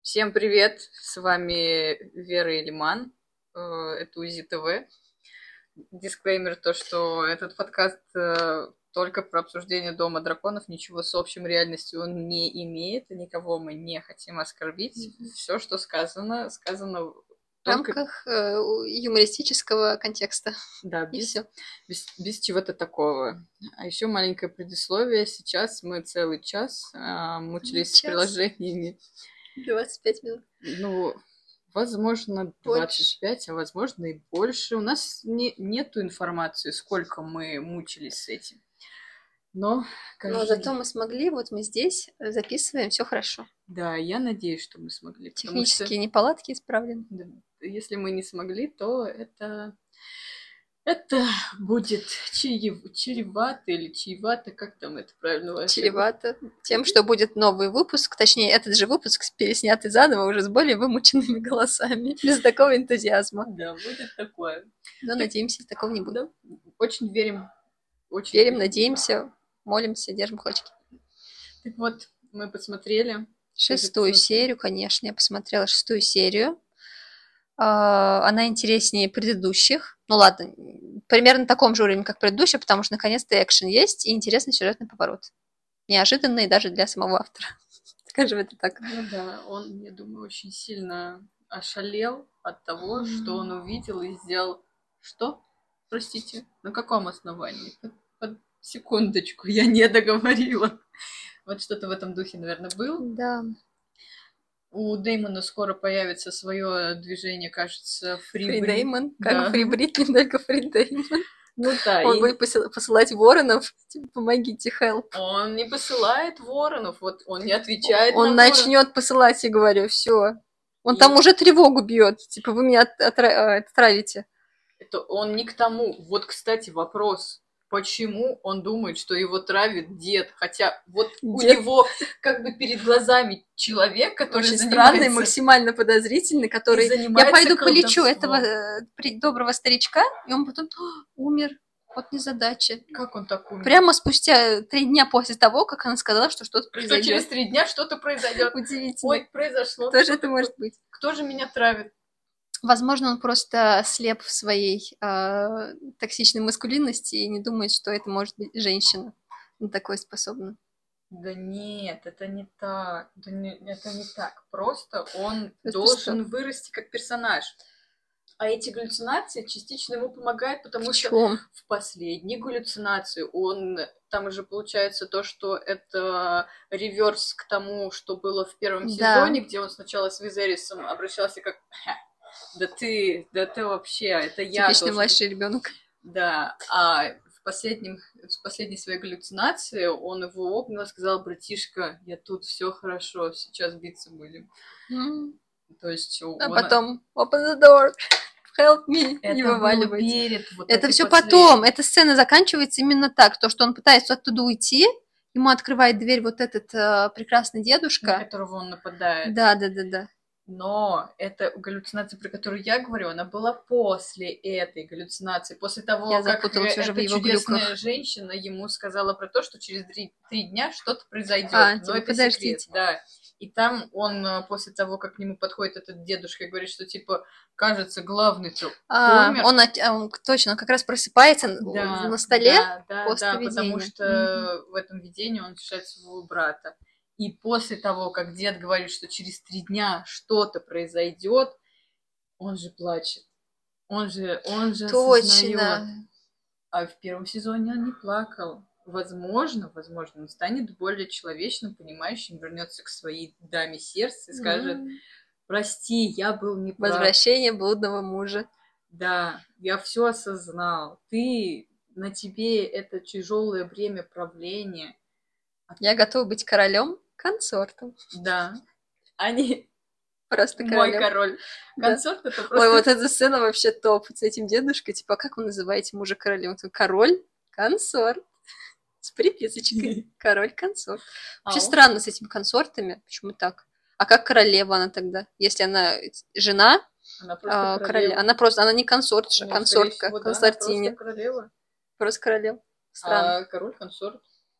Всем привет! С вами Вера Илиман. Это УЗИ ТВ. Дисклеймер то, что этот подкаст только про обсуждение Дома драконов, ничего с общим реальностью он не имеет, и никого мы не хотим оскорбить. Все, что сказано, сказано В только... рамках юмористического контекста. Да, И все. без чего-то такого. А еще маленькое предисловие. Сейчас мы целый час мучились с приложениями. 25 минут. Ну, возможно, 25, а возможно и больше. У нас нету информации, сколько мы мучились с этим. Но зато мы смогли, вот мы здесь записываем, все хорошо. Да, я надеюсь, что мы смогли. Технические неполадки исправлены. Да, если мы не смогли, то это будет чревато или чревато, как там это правильно вообще? Чревато тем, что будет новый выпуск, точнее, этот же выпуск переснятый заново, уже с более вымученными голосами, без такого энтузиазма. Да, будет такое. Но надеемся, такого не будет. Да, очень верим. Верим, надеемся, молимся, держим кулачки. Так вот, мы посмотрели 6-ю серию, конечно, я посмотрела 6-ю серию. Она интереснее предыдущих. Ну ладно, примерно на таком же уровне, как предыдущая, потому что наконец-то экшен есть и интересный сюжетный поворот. Неожиданный даже для самого автора. Скажем это так. Ну да, он, я думаю, очень сильно ошалел от того, что он увидел и сделал. Что? Простите, на каком основании? Под секундочку, я не договорила. Вот что-то в этом духе, наверное, был. Да. У Дэймона скоро появится свое движение, кажется, Фри Дэймон. Как Фри Бритни, только Фри Дэймон. Ну да. Он будет посылать воронов, типа, помогите, help. Он не посылает воронов, вот он не отвечает он на начнет посылать, я говорю, все. Он там уже тревогу бьет, типа, вы меня отравите. Это он не к тому. Вот, кстати, вопрос. Почему он думает, что его травит дед? Хотя вот у него как бы перед глазами человек, который очень странный, максимально подозрительный, который... Я пойду полечу этого доброго старичка, и он потом умер. Вот незадача. Как он так умер? Прямо спустя 3 дня после того, как она сказала, что что-то произойдет. Что через 3 дня что-то произойдет. Удивительно. Ой, произошло. Кто же это может быть? Кто же меня травит? Возможно, он просто слеп в своей токсичной маскулинности и не думает, что это может быть женщина на такое способна. Да нет, это не так. Это не так. Просто он должен вырасти как персонаж. А эти галлюцинации частично ему помогают, потому что в последней галлюцинации он... Там уже получается то, что это реверс к тому, что было в первом сезоне, где он сначала с Визерисом обращался как... Да ты вообще, это я. Типичный младший ребенок. Да, а в последней своей галлюцинации он его обнял и сказал: братишка, я тут, все хорошо, сейчас биться будем. То есть потом open the door, help me, не вываливайте. Это все потом, эта сцена заканчивается именно так, то, что он пытается оттуда уйти, ему открывает дверь вот этот прекрасный дедушка. На которого он нападает. Да. Но эта галлюцинация, про которую я говорю, она была после этой галлюцинации, после того, как эта чудесная женщина ему сказала про то, что через 3 дня что-то произойдет. Но это секрет, да. И там он, после того, как к нему подходит этот дедушка и говорит, что, типа, кажется, главный-то умер. Он точно, он как раз просыпается на столе после видения. Потому что в этом видении он решает своего брата. И после того, как дед говорит, что через 3 дня что-то произойдет, он же плачет. Он же осознает. А в первом сезоне он не плакал. Возможно, он станет более человечным, понимающим, вернется к своей даме сердца и скажет: прости, я был неправ. Возвращение блудного мужа. Да, я все осознал. На тебе это тяжелое бремя правления. Я готова быть королем-консортом. Да. Они... Просто королем. Мой король. Консорт это просто... Ой, вот эта сцена вообще топ с этим дедушкой. Типа, как вы называете мужа королем? Король-консорт. С приписочкой. Король-консорт. Вообще странно с этими консортами. Почему так? А как королева она тогда? Если она жена короля. Она не консорт, консортка. Консортиня. Просто королева. Просто королева. Странно. А король-консорт.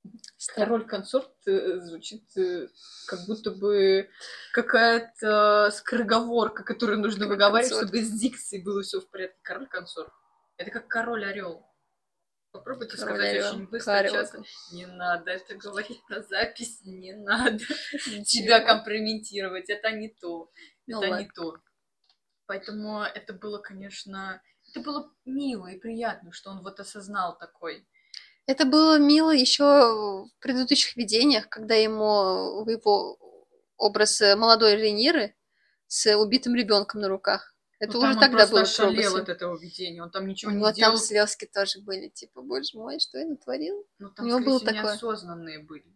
Король-консорт звучит как будто бы какая-то скороговорка, которую нужно выговаривать, чтобы с дикцией было все в порядке. Король-консорт. Это как король-орел. Попробуйте сказать очень быстро, часто. Не надо это говорить на запись, не надо тебя компрометировать. Это не то. Это не то. Поэтому это было, конечно... Это было мило и приятно, что он вот осознал такой. Это было мило еще в предыдущих видениях, когда ему в его образ молодой Рейниры с убитым ребенком на руках. Это уже тогда было трогательно. Он ошалел от этого видения, он там ничего не делал. Там слезки тоже были, типа, боже мой, что я натворил? Ну, там, у него было такое... неосознанные были.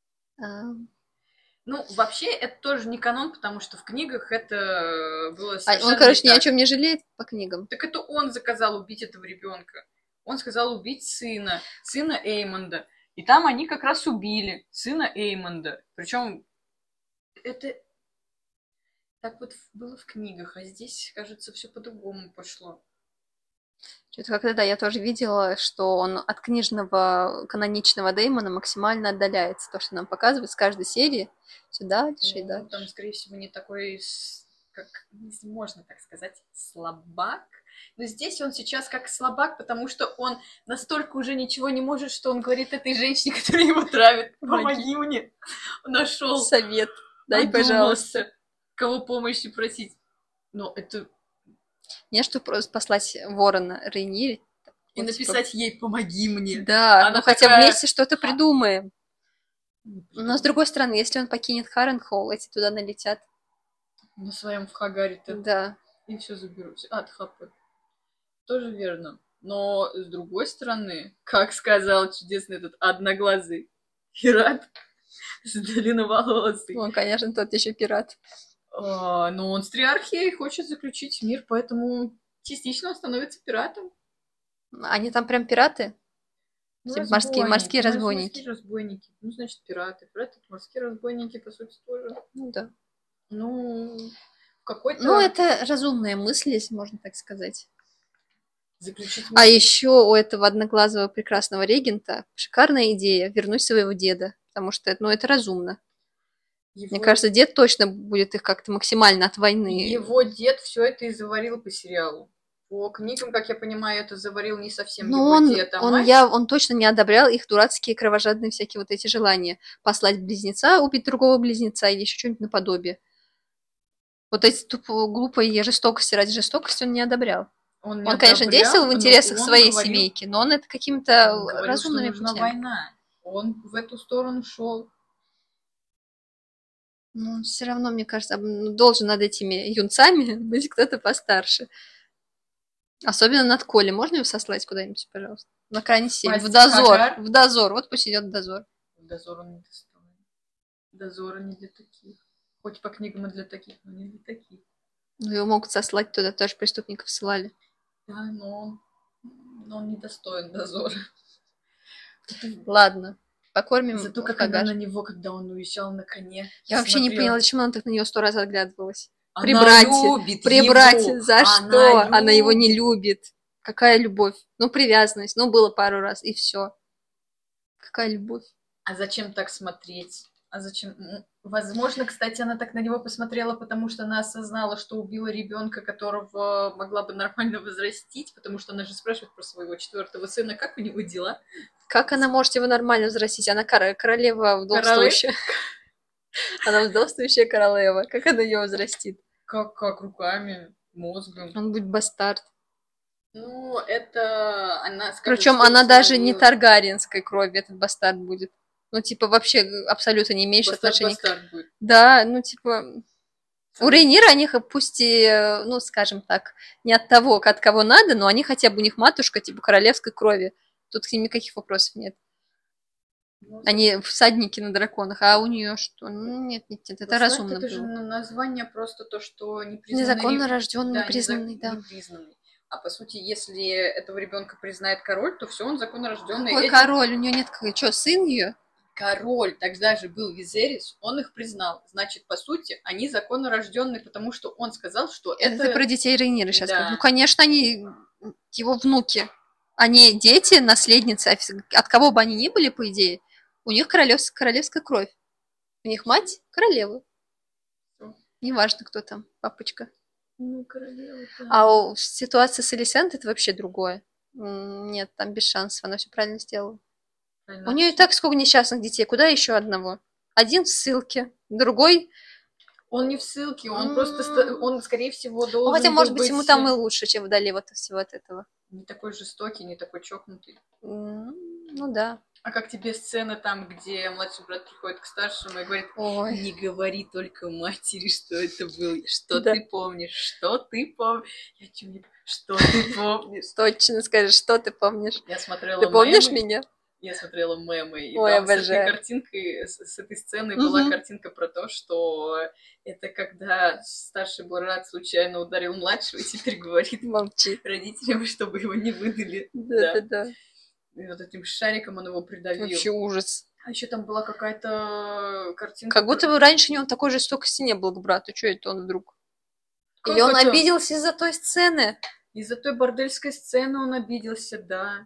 Ну, вообще, это тоже не канон, потому что в книгах это было совершенно он, короче, ни о чем не жалеет по книгам. Так это он заказал убить этого ребенка. Он сказал убить сына Эймонда. И там они как раз убили сына Эймонда. Причем это так вот было в книгах, а здесь, кажется, все по-другому пошло. Что-то как-то, да, я тоже видела, что он от книжного каноничного Дэймона максимально отдаляется. То, что нам показывают с каждой серии, все дальше и дальше. Там, скорее всего, не такой, как, можно так сказать, слабак. Но здесь он сейчас как слабак, потому что он настолько уже ничего не может, что он говорит этой женщине, которая его травит: помоги мне. Он нашел совет. Дай, пожалуйста. Кого помощи просить. Но это... Не, что просто послать ворона Рейнире. И написать ей: помоги мне. Да, ну хотя вместе что-то придумаем. Но с другой стороны, если он покинет Харренхолл, эти туда налетят. На своем в Хагаре-то. Да. И все заберут. Тхапы. Тоже верно. Но с другой стороны, как сказал чудесный этот одноглазый пират с длинноволосый. Он, конечно, тот еще пират. Но он с Триархией хочет заключить мир, поэтому частично он становится пиратом. Они там прям пираты? Типа морские разбойники. Морские разбойники. Ну, значит, пираты. Пираты — морские разбойники, по сути, тоже. Ну, да. Ну, в какой-то... Ну, это разумная мысль, если можно так сказать. Заключить мир. А еще у этого одноглазого прекрасного регента шикарная идея вернуть своего деда, потому что это разумно. Мне кажется, дед точно будет их как-то максимально от войны. Его дед все это и заварил по сериалу. По книгам, как я понимаю, это заварил не совсем его дед, а мать. Он точно не одобрял их дурацкие кровожадные всякие вот эти желания. Послать близнеца, убить другого близнеца или еще что-нибудь наподобие. Вот эти глупые жестокости ради жестокости он не одобрял. Он конечно, действовал в интересах своей семейки, но он это какими-то разумными путями. Нужна война. Он в эту сторону шел. Ну, все равно, мне кажется, должен над этими юнцами быть кто-то постарше. Особенно над Колей. Можно его сослать куда-нибудь, пожалуйста? На крайний 7. В дозор. Хагар? В дозор. Вот пусть идет в дозор. В дозор он не достоин. Дозор не для таких. Хоть по книгам и для таких, но не для таких. Ну, его могут сослать туда, тоже преступников ссылали. Да, но он не достоин дозора. Ладно. Покормим. Зато как она на него, когда он уезжал на коне. Я вообще не поняла, зачем она так на нее 100 раз оглядывалась. Прибрать его. За что? Она его не любит. Какая любовь? Ну, привязанность. Ну, было пару раз, и все. Какая любовь? А зачем так смотреть? А зачем? Возможно, кстати, она так на него посмотрела, потому что она осознала, что убила ребенка, которого могла бы нормально возрастить, потому что она же спрашивает про своего 4-го сына, как у него дела. Как она может его нормально взрастить? Она королева вдовствующая. Она вдовствующая королева. Как она ее взрастит? Как? Руками, мозгом. Он будет бастард. Ну, это она скажет. Причем она даже не таргариенской крови, этот бастард будет. Ну, типа, вообще абсолютно не имеешь отношения. Будет. Да, ну, типа... У Рейнира они пусть и, ну, скажем так, не от того, от кого надо, но они хотя бы, у них матушка, типа, королевской крови. Тут к ним никаких вопросов нет. Они всадники на драконах, а у нее что? Ну, нет, это разумно это было. Же название просто то, что непризнанный. Незаконно рожденный, непризнанный, да. Непризнанный. А по сути, если этого ребенка признает король, то все, он законно рожденный. Какой король? У нее нет что, сын ее? Король, тогда же был Визерис, он их признал. Значит, по сути, они законно рожденные, потому что он сказал, что это... Это про детей Рейнира сейчас. Да. Ну, конечно, они его внуки. Они дети, наследницы, от кого бы они ни были, по идее. У них королевская кровь. У них мать королева. Неважно, кто там, папочка. Ну, королева, да. А ситуация с Элисент это вообще другое. Нет, там без шансов, она все правильно сделала. У нее и так сколько несчастных детей, куда еще одного? Один в ссылке, другой... Он не в ссылке, он просто, он, скорее всего, должен хотя, может быть, быть... ему там и лучше, чем вдали вот всего от этого. Не такой жестокий, не такой чокнутый. Ну да. А как тебе сцена там, где младший брат приходит к старшему и говорит: ой, не говори только матери, что это было, что ты помнишь, что ты помнишь. Я чего, что ты помнишь? Точно скажи, что ты помнишь. Я смотрела Ты помнишь меня? Я смотрела мемы, и ой, там с этой картинкой, с этой сценой была картинка про то, что это когда старший брат случайно ударил младшего и теперь говорит родителям, чтобы его не выдали. Да. И вот этим шариком он его придавил. Вообще ужас. А еще там была какая-то картинка. Как будто бы раньше у него такой жестокости не было к брату. Что это он вдруг? Или он обиделся из-за той сцены? Из-за той бордельской сцены он обиделся, да.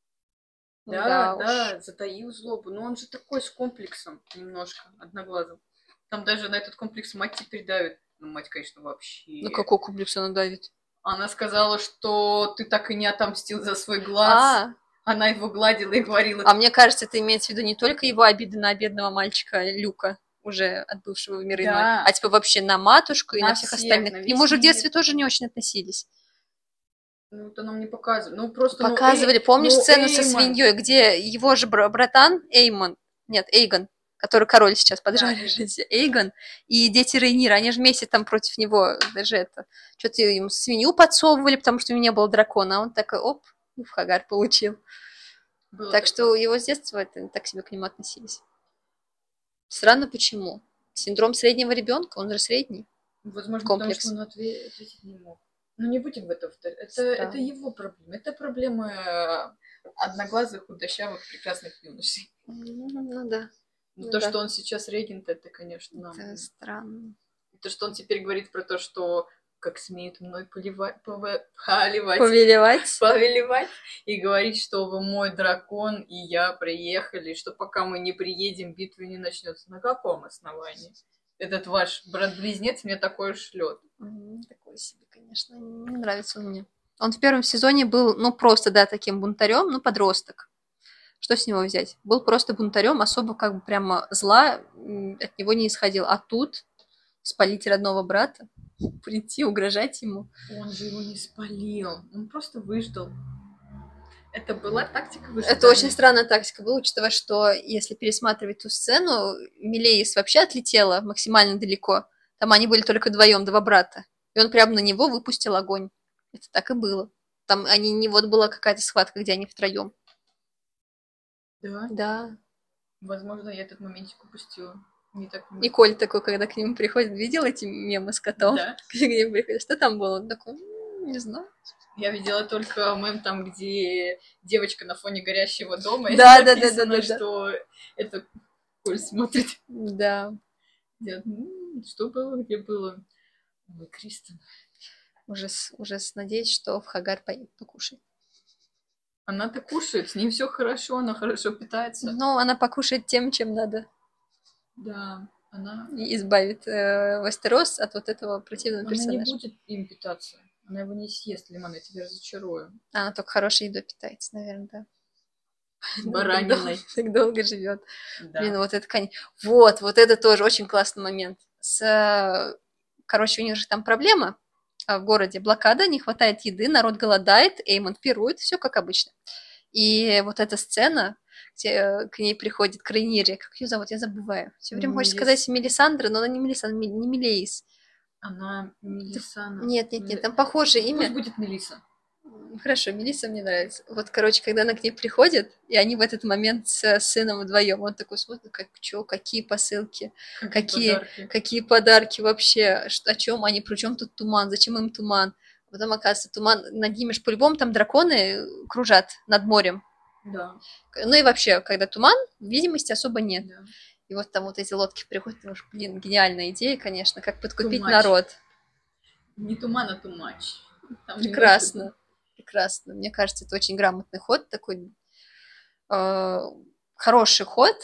Да, затаил злобу. Но он же такой с комплексом немножко, одноглазым. Там даже на этот комплекс мать теперь давит. Ну, мать, конечно, вообще... На какой комплекс она давит? Она сказала, что ты так и не отомстил за свой глаз. Она его гладила и говорила... А мне кажется, это имеется в виду не только его обиды на бедного мальчика Люка, уже отбывшего в мир иной, а типа вообще на матушку и на всех остальных. К нему же в детстве тоже не очень относились. Ну, это нам не показывали. Ну, просто... Показывали. Помнишь сцену со свиньей, где его же братан Эйгон, который король сейчас поджарившийся, Эйгон, и дети Рейнира, они же вместе там против него даже это... Что-то ему свинью подсовывали, потому что у него не было дракона, а он такой, оп, в Хагар получил. Было так что его с детства это так себе к нему относились. Странно, почему? Синдром среднего ребенка, он же средний. Возможно, комплекс. Потому что он ответить не мог. Ну, не будем в это повторять. Это его проблема. Это проблемы одноглазых, худощавых, прекрасных юношей. Ну да. То, что он сейчас регент, это, конечно, нам... Это странно. То, что он теперь говорит про то, что как смеет мной повелевать, и говорить, что вы мой дракон, и я приехали, что пока мы не приедем, битва не начнется. На каком основании? Этот ваш брат-близнец мне такое шлет. Такой себе, конечно, не нравится он мне. Он в первом сезоне был, ну, просто, да, таким бунтарем, ну, подросток. Что с него взять? Был просто бунтарем, особо как бы прямо зла от него не исходил. А тут спалить родного брата, прийти, угрожать ему. Он же его не спалил, он просто выждал. Это была тактика выжидания. Это очень странная тактика была, учитывая, что если пересматривать ту сцену, Мелеис вообще отлетела максимально далеко. Там они были только вдвоем, два брата. И он прямо на него выпустил огонь. Это так и было. Там они не вот была какая-то схватка, где они втроем. Да? Да. Возможно, я этот моментик упустила. Не так много. Николь такой, когда к нему приходит, видел эти мемы с котом? Да. Когда к нему приходит, что там было? Он такой, не знаю. Я видела только мем там, где девочка на фоне горящего дома. Да. Что это Коль смотрит. Да. Что было, где было? Ой, Кристен. Ужас. Надеюсь, что в Хагар покушает. Она-то кушает, с ней все хорошо, она хорошо питается. Но она покушает тем, чем надо. Да, она... И избавит Вестерос от вот этого противного персонажа. Она не будет им питаться. Она его не съест, Лимон, я тебя разочарую. Она только хорошей едой питается, наверное, да. Бараниной. Так долго живет. Да. Блин, вот это, вот это тоже очень классный момент. Короче, у них же там проблема в городе, блокада, не хватает еды, народ голодает, Эймон пирует, все как обычно. И вот эта сцена, где к ней приходит Крейнири, как ее зовут, я забываю. Все время хочется сказать Мелисандра, но она не Мелисандра, не Мелеис. Она Мелисана. Нет, там похожее имя. Пусть будет Мелиса. Хорошо, Мелиса мне нравится. Вот, короче, когда она к ней приходит, и они в этот момент с сыном вдвоем, он такой смотрит, какие посылки, какие подарки вообще, о чем они, при чем тут туман, зачем им туман? Потом, оказывается, туман, над ними же по-любому там драконы кружат над морем. Да. Ну и вообще, когда туман, видимости особо нет. Да. И вот там вот эти лодки приходят, потому что, блин, гениальная идея, конечно, как подкупить народ. Не туман, а тумач. Прекрасно. Мне кажется, это очень грамотный ход, такой хороший ход,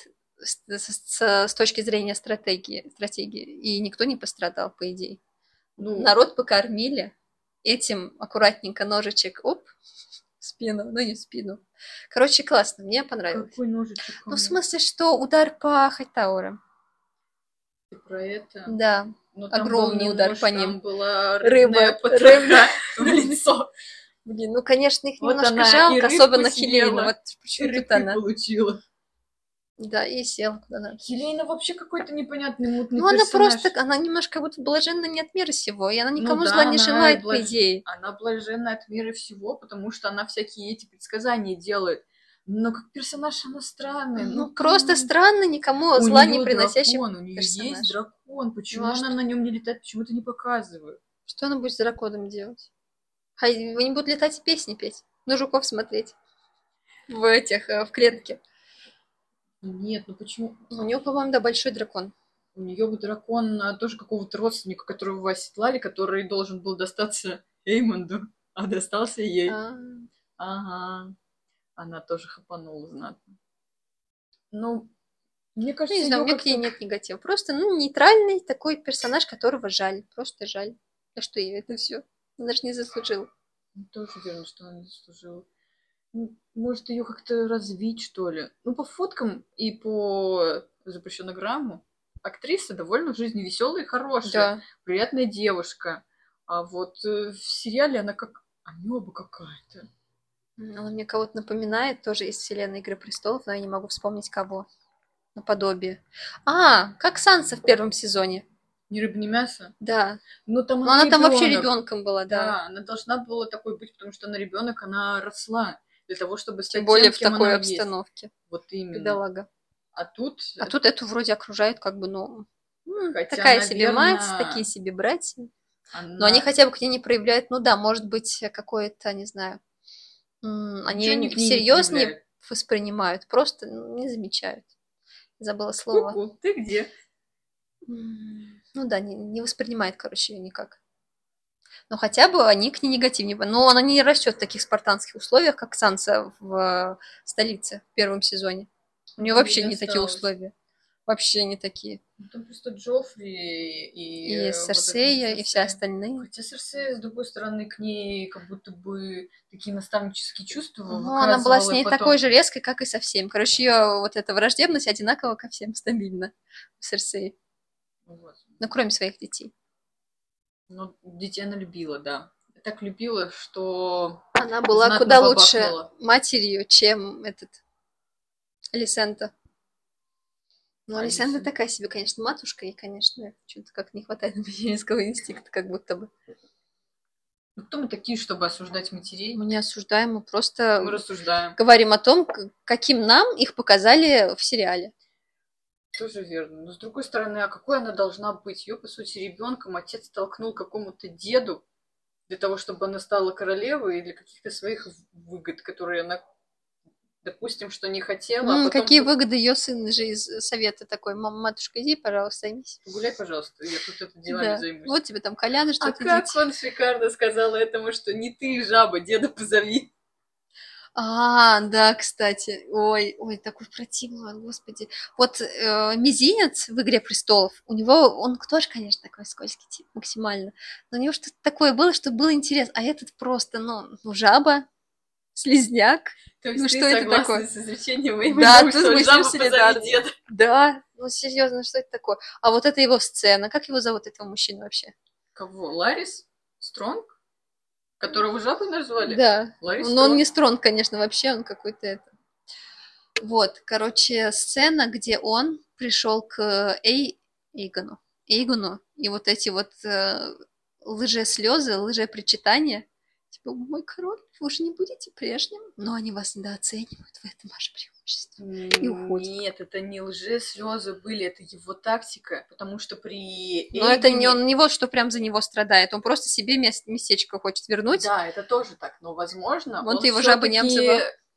с точки зрения стратегии, и никто не пострадал, по идее. Ну, народ покормили, этим аккуратненько ножичек, оп, в спину, ну не в спину. Короче, классно, мне понравилось. какой ножичек? Ну, в смысле, что удар по Хайтауэрам. Ты про это? Да, Но там огромный был удар нож, по там ним. была Рыба в лицо. Блин, ну, конечно, их Вот немножко она и жалко, рыбку особенно съела, Хелейну. Вот И почему тут рыбки она. получила. Да, и села куда надо. Хелейна вообще какой-то непонятный мутный Ну, она персонаж. просто, она немножко как будто блаженна не от мира сего, и она Ну никому да, зла не она желает, по идее. Она блаженна от мира всего, потому что она всякие эти предсказания делает. Но как персонаж она странная. Ну, просто странно, никому у зла неё не приносящий дракон, у нее персонаж. есть дракон. Почему Ну, а она что? на нем не летает, почему это не показывают? Что она будет с драконом делать? Они будут летать и песни петь, на жуков смотреть. В клетке. Нет, ну почему? У него, по-моему, да, большой дракон. У нее бы дракон тоже какого-то родственника, которого вы оседлали, который должен был достаться Эймонду, а достался ей. Ага. Она тоже хапанула знатно. Ну, мне кажется, не знаю, у меня к ней нет негатива. Просто, нейтральный такой персонаж, которого жаль. Просто жаль. А что ей это все? Она даже не заслужила. Тоже уверена, что она не заслужила. Может, ее как-то развить, что ли? Ну, по фоткам и по запрещенограмму актриса довольно в жизни веселая и хорошая. Да. Приятная девушка. А вот в сериале она как амеба какая-то. Она мне кого-то напоминает, тоже из вселенной Игры престолов, но я не могу вспомнить кого. Наподобие. Как Санса в первом сезоне. Ни рыба, ни мясо? Да. Но там она там вообще ребенком была, да. Да, она должна была такой быть, потому что она ребенок, она росла для того, чтобы стать тем более тем, в кем такой она обстановке. есть. Вот именно. Бедолага. А тут эту вроде окружает как бы, хотя, такая наверное, себе мать, такие себе братья. Но они хотя бы к ней не проявляют, может быть, какое-то, не знаю, они ее всерьез не воспринимают, просто не замечают. Забыла слово. Ку-ку, ты где? Ну да, не воспринимает, короче, ее никак. Но хотя бы они к ней негативнее. Но она не растет в таких спартанских условиях, как Санса в столице в первом сезоне. У нее вообще не такие условия. Вообще не такие. Там просто Джоффри и Серсея, и все остальные. Хотя Серсея, с другой стороны, к ней как будто бы такие наставнические чувства выказывала. Она была с ней такой же резкой, как и со всеми. Короче, ее вот эта враждебность одинаково ко всем стабильна у Серсеи. Вот. Ну, кроме своих детей. Ну, детей она любила, да. Так любила, что... Она была куда лучше матерью, чем Алисента. Ну, Алисента такая себе, конечно, матушка, и, конечно, что-то как не хватает материнского инстинкта, как будто бы. Ну, кто мы такие, чтобы осуждать матерей? Мы не осуждаем, мы просто рассуждаем. Говорим о том, каким нам их показали в сериале. Тоже верно. Но с другой стороны, а какой она должна быть? Ее, по сути, ребенком отец толкнул какому-то деду для того, чтобы она стала королевой, или каких-то своих выгод, которые она, допустим, что не хотела. А потом... Какие выгоды ее сын же из совета такой: матушка, иди, пожалуйста, займись. Гуляй, пожалуйста, я тут это делами займусь. Вот тебе там Коляна ждет. Как он шикарно сказал этому, что не ты, жаба, деда позови. Да, кстати. Ой, такой противный, господи. Вот Мизинец в «Игре престолов», у него, он тоже, конечно, такой скользкий тип, максимально. Но у него что-то такое было, что было интересно. А этот просто, жаба, слизняк. То есть ты что это такое? С изречением моего, да, что тут мы жаба солидарны. Да, серьезно, что это такое? А вот это его сцена. Как его зовут, этого мужчину вообще? Кого? Ларис? Стронг? Которого жабой назвали? Да. Ларис Но он не Стронг, конечно, вообще, он какой-то Вот, короче, сцена, где он пришел к Эйгону, и вот эти вот лжеслезы, лжепричитания. Типа: мой король, вы уже не будете прежним, но они вас недооценивают, в этом ваше преимущество. И уходят. Нет, это не лжеслезы были, это его тактика, потому что при Но это не он, не вот что прям за него страдает, он просто себе местечко хочет вернуть. Да, это тоже так, но возможно он его жабы не обзывал.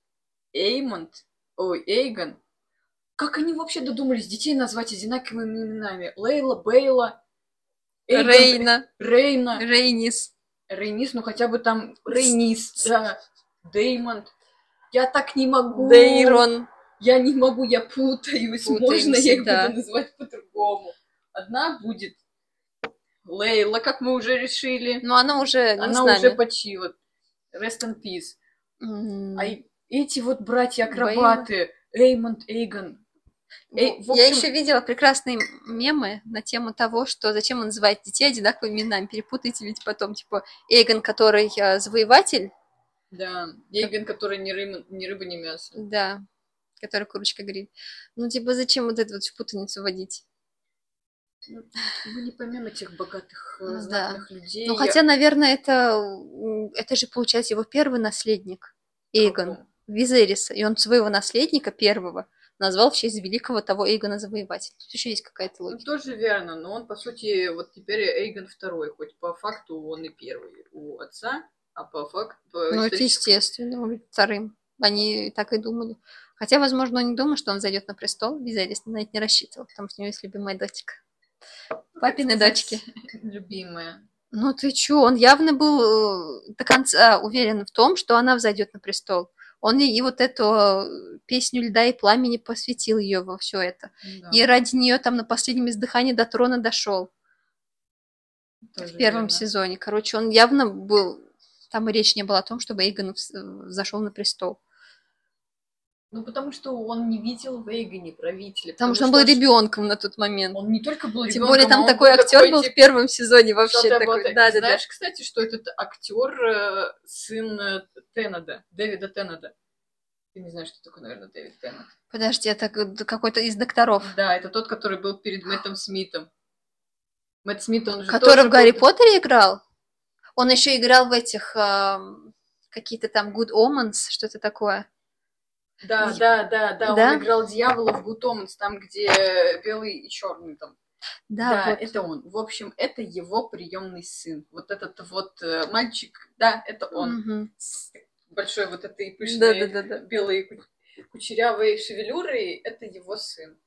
Эйгон. Как они вообще додумались детей назвать одинаковыми именами? Лейла, Бейла, Эйгон, Рейна. Рейнис, ну хотя бы там Рейнис, да. Деймонд. Я так не могу. Дейрон. Я не могу, я путаюсь. Можно я их буду называть по-другому? Одна будет Лейла, как мы уже решили. Но она уже не она уже почила. Rest in peace. А эти вот братья-акробаты, Эймонд, Эйгон. Я еще видела прекрасные мемы на тему того, что зачем он называет детей одинаковыми именами. Перепутайте ведь потом, типа, Эйгон, который завоеватель. Да, Эйгон, который ни рыба, ни мясо. Да, который курочка говорит. Ну, типа, зачем вот эту вот путаницу вводить? Мы не поймем этих богатых, знатных людей. Ну, хотя, наверное, это же, получается, его первый наследник, Эйгон, Визериса. И он своего наследника первого назвал в честь великого того Эйгона Завоевателя. Тут еще есть какая-то логика. Ну, тоже верно, но он, по сути, вот теперь Эйгон второй, хоть по факту он и первый у отца, а по факту... Ну, это естественно, он вторым. Они так и думали. Хотя, возможно, он не думал, что он зайдет на престол. Визерис на это не рассчитывал, потому что у него есть любимая дочка. Папины дочки. Любимая. Ну ты чё, он явно был до конца уверен в том, что она взойдет на престол. Он и вот эту песню льда и пламени посвятил ее во все это. Да. И ради нее там на последнем издыхании до трона дошел. В первом сезоне. Короче, он явно был... Там и речь не было о том, чтобы Эйгон зашел на престол. Ну, потому что он не видел в Эйгоне правителя. Потому что он был ребенком на тот момент. Он не только был ребенком, тем более там такой актер был в первом сезоне вообще такой. Да, знаешь, кстати, что этот актер сын Теннеда, Дэвида Теннеда. Ты не знаешь, что такое, наверное, Дэвид Теннед. Подожди, это какой-то из докторов. Да, это тот, который был перед Мэттом Смитом. Мэтт Смит, он же который в Гарри Поттере играл? Он еще играл в этих какие-то там Good Omens, что-то такое. Да, он играл дьявола в Good Omens, там, где белый и черный там. Да, вот. Это он. В общем, это его приемный сын. Вот этот вот мальчик, да, это он. Угу. С большой вот этой пышной белой кучерявой шевелюрой, это его сын.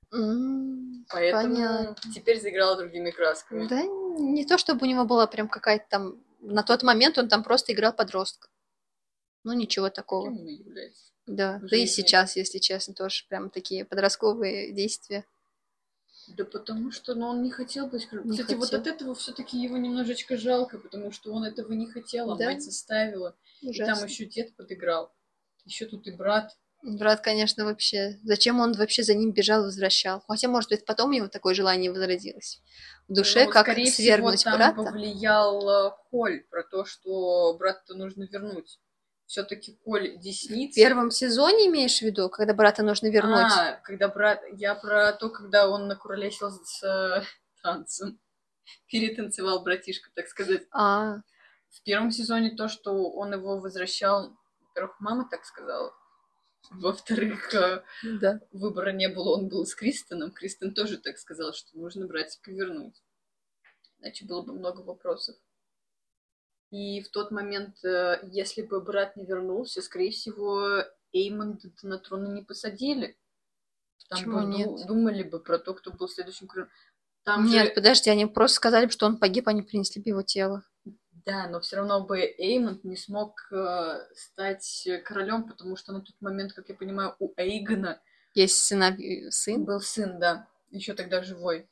Поэтому понятно. Теперь заиграла другими красками. Да, не то чтобы у него была прям какая-то там... На тот момент он там просто играл подростка. Ну, ничего такого. Кем он является? Да, да и сейчас, если честно, тоже прям такие подростковые действия. Да потому что, он не хотел быть... Кстати, вот от этого все-таки его немножечко жалко, потому что он этого не хотел, а мать заставила. Ужасно. И там еще дед подыграл. Еще тут и брат. Брат, конечно, вообще... Зачем он вообще за ним бежал, возвращал? Хотя, может быть, потом у него такое желание возродилось. В душе, как свергнуть всего, брата. Там повлиял Коль про то, что брата нужно вернуть. Все-таки Коль десница. В первом сезоне имеешь в виду, когда брата нужно вернуть? Когда брат... Я про то, когда он накуролесил с танцем. Перетанцевал братишка, так сказать. В первом сезоне то, что он его возвращал... Во-первых, мама так сказала. Во-вторых, выбора не было, он был с Кристеном. Кристен тоже так сказал, что нужно братика вернуть. Иначе было бы много вопросов. И в тот момент, если бы брат не вернулся, скорее всего, Эймонда на трон не посадили. Там бы думали бы про то, кто был следующим королем. Нет, подожди, они просто сказали, что он погиб, они принесли бы его тело. Да, но все равно бы Эймонд не смог стать королем, потому что на тот момент, как я понимаю, у Эйгона есть сын? Был сын, да, еще тогда живой.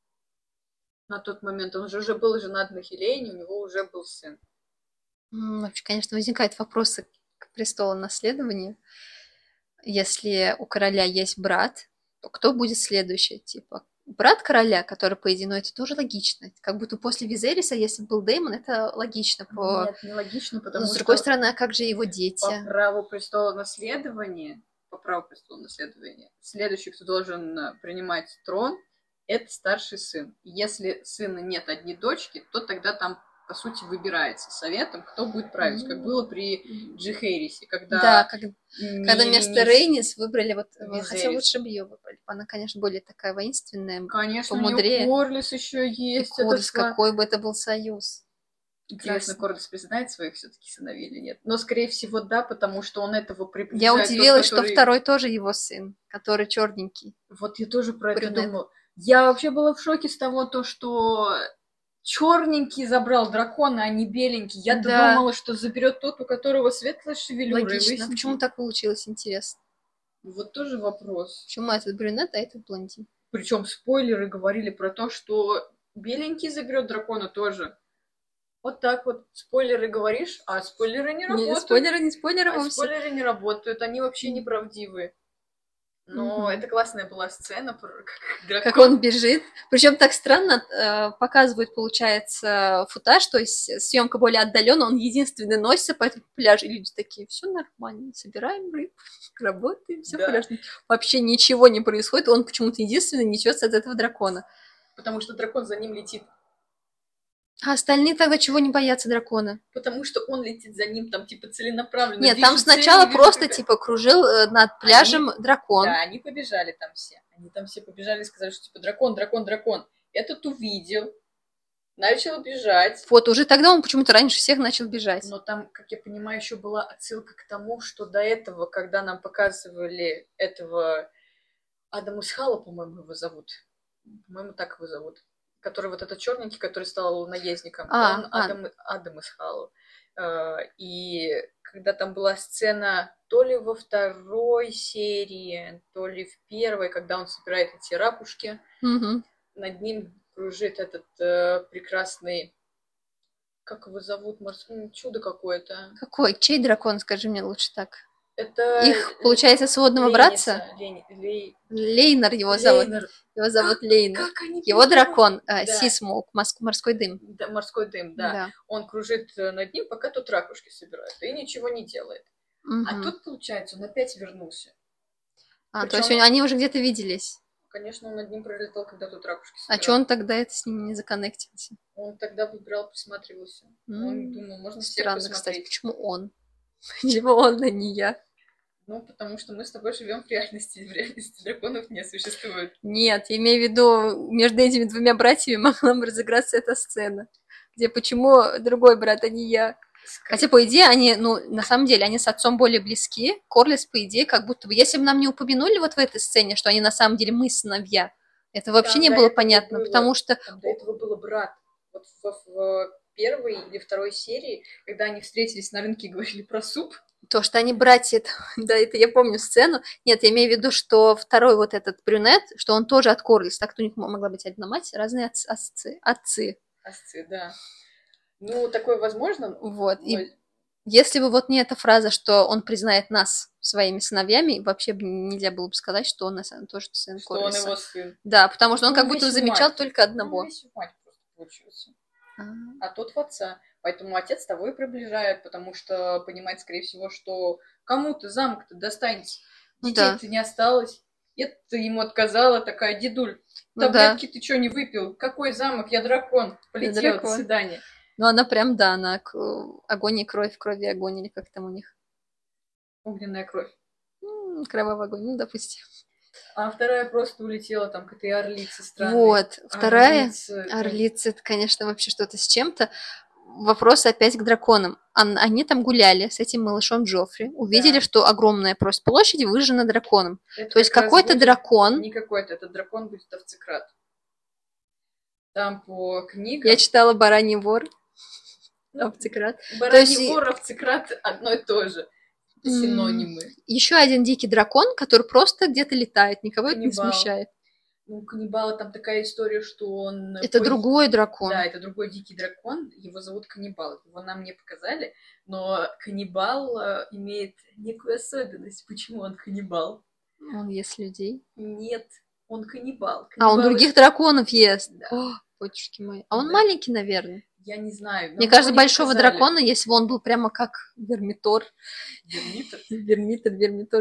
На тот момент он же уже был женат на Хелене, у него уже был сын. Вообще, конечно, возникают вопросы к престолонаследованию. Если у короля есть брат, то кто будет следующий? Типа, брат короля, который, по идее, это тоже логично. Как будто после Визериса, если был Дэймон, это логично. Нет, не логично, потому что... с другой стороны, а как же его дети? По праву престолонаследования, следующий, кто должен принимать трон, это старший сын. Если сына нет одни дочки, то тогда там, по сути, выбирается советом, кто будет править, как было при Джихейрисе, когда... Да, когда вместо Рейнис выбрали вот... Визерис. Хотя лучше бы ее выбрали. Она, конечно, более такая воинственная, конечно, помудрее. Конечно, у Корлис еще есть. И Корлис, какой бы это был союз. Интересно, Корлис признает своих все-таки сыновей или нет? Но, скорее всего, да, потому что он этого приближает. Я удивилась, что второй тоже его сын, который черненький. Вот я тоже про это думала. Я вообще была в шоке с того, что черненький забрал дракона, а не беленький. Я-то думала, что заберет тот, у которого светлая шевелюра. Логично. Почему так получилось, интересно? Вот тоже вопрос. Почему этот брюнет, а этот блондин? Причем спойлеры говорили про то, что беленький заберет дракона тоже. Вот так вот. Спойлеры говоришь, а спойлеры не работают. Спойлеры, не спойлеры а вовсе. Спойлеры не работают, они вообще неправдивые. Но это классная была сцена, как он бежит. Причем так странно показывают, получается, футаж, то есть съемка более отдаленная, он единственный носится по этому пляжу, и люди такие, все нормально, собираем рыб, работаем, все пляжно. Вообще ничего не происходит, он почему-то единственный несется от этого дракона. Потому что дракон за ним летит. А остальные тогда чего не боятся дракона? Потому что он летит за ним там, типа, целенаправленно. Нет, там сначала просто, типа, кружил над пляжем дракон. Да, они побежали там все. Они там все побежали и сказали, что, типа, дракон, дракон, дракон. Этот увидел, начал бежать. Вот, уже тогда он почему-то раньше всех начал бежать. Но там, как я понимаю, еще была отсылка к тому, что до этого, когда нам показывали этого Адама Исхала, по-моему, его зовут. По-моему, так его зовут. Который вот этот черненький, который стал наездником, он Адам Исхалу. И когда там была сцена то ли во второй серии, то ли в первой, когда он собирает эти ракушки, над ним кружит этот прекрасный, как его зовут, чудо какое-то. Какой? Чей дракон, скажи мне лучше так? Это их, получается, сводного братца? Лейнер его зовут. Его зовут Лейнер. Его дракон Сисмоук, морской дым. Да, морской дым, да. Он кружит над ним, пока тут ракушки собирает, и ничего не делает. А тут, получается, он опять вернулся. То есть они уже где-то виделись? Конечно, он над ним пролетал, когда тут ракушки собирал. А что он тогда это с ним не законнектился? Он тогда выбирал, присматривался. Он думал, можно всех посмотреть. Кстати, почему он? Почему он, а не я? Ну, потому что мы с тобой живем в реальности. В реальности драконов не существует. Нет, я имею в виду, между этими двумя братьями могла бы разыграться эта сцена. Где почему другой брат, а не я. Хотя, по идее, они, на самом деле, они с отцом более близки. Корлис, по идее, как будто бы... Если бы нам не упомянули вот в этой сцене, что они на самом деле мы сыновья, это вообще не было понятно, потому что... Там до этого был брат. Вот в первой или второй серии, когда они встретились на рынке и говорили про суп. То, что они братья, да, это я помню сцену. Нет, я имею в виду, что второй вот этот брюнет, что он тоже от Корлис. Так-то у них могла быть одна мать, разные отцы. Отцы, да. Ну, такое возможно. Вот, но... и если бы вот не эта фраза, что он признает нас своими сыновьями, вообще нельзя было бы сказать, что он на самом деле тоже сын Корлиса. Что он его сын. Да, потому что он как будто замечал только одного. Он весь в мать просто получился. А тот в отца. Поэтому отец того и приближает, потому что понимает, скорее всего, что кому-то замок-то достанется. Детей-то не осталось. Это ему отказала такая: дедуль, таблетки ты что не выпил? Какой замок? Я дракон. Полетел, до свидания. Ну, она прям, да, она огонь и кровь, кровь и огонь, или как там у них? Огненная кровь. Кровавый огонь, ну, допустим. А вторая просто улетела там к этой орлице странной. Вот, вторая орлица, это, конечно, вообще что-то с чем-то. Вопрос опять к драконам. Они там гуляли с этим малышом Джоффри, увидели, что огромная просто площадь выжжена драконом. Это то есть какой-то дракон... Не какой-то, этот дракон будет Овцекрат. Там по книгам... Я читала «Бараний вор», Овцекрат. Бараний вор, Овцекрат одно и то же. Синонимы. Еще один дикий дракон, который просто где-то летает, никого это не смущает. У каннибала там такая история, что он... Это другой дракон. Да, это другой дикий дракон, его зовут каннибал. Его нам не показали, но каннибал имеет некую особенность. Почему он каннибал? Он ест людей? Нет, он каннибал. А он других драконов ест? Да. О, почушки мои. А он маленький, наверное. Я не знаю. Мне кажется, большого дракона, если бы он был прямо как Вермитор. Вермитор.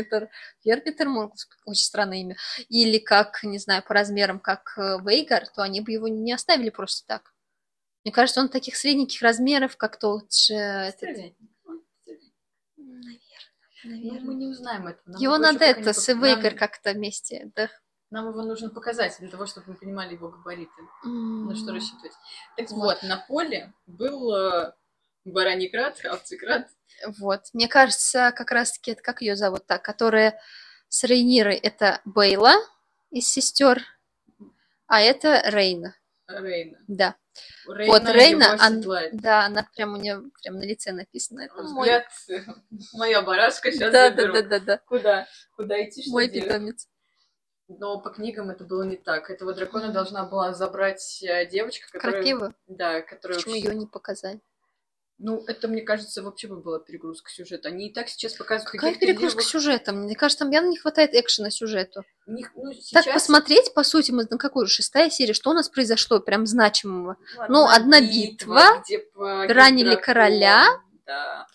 Очень странное имя. Или как, не знаю, по размерам, как Вейгар, то они бы его не оставили просто так. Мне кажется, он таких средненьких размеров, как тот же... Наверное. Мы не узнаем этого. Его надо с Вейгар как-то вместе, да? Нам его нужно показать для того, чтобы мы понимали его габариты, на что рассчитывать. Так вот, на поле был бараний крат, овцекрат. Вот, мне кажется, как раз-таки, это как ее зовут, так, которая с Рейнирой, это Бейла из сестер, а это Рейна. Рейна. Да. Рейна вот Рейна, да, она прям у нее прям на лице написано. Это взгляд, моя барашка сейчас заберу. Да. Куда идти, что мой делать? Питомец. Но по книгам это было не так. Этого дракона должна была забрать девочка, которая... Крапива? Да, которая... Почему ее не показали? Ну, это, мне кажется, вообще бы была перегрузка сюжета. Они и так сейчас показывают... Какая перегрузка сюжета? Мне кажется, там явно не хватает экшена сюжету. Сейчас... Так посмотреть, по сути, мы на какую? 6-я серия, что у нас произошло прям значимого? Одна битва, где ранили короля, да.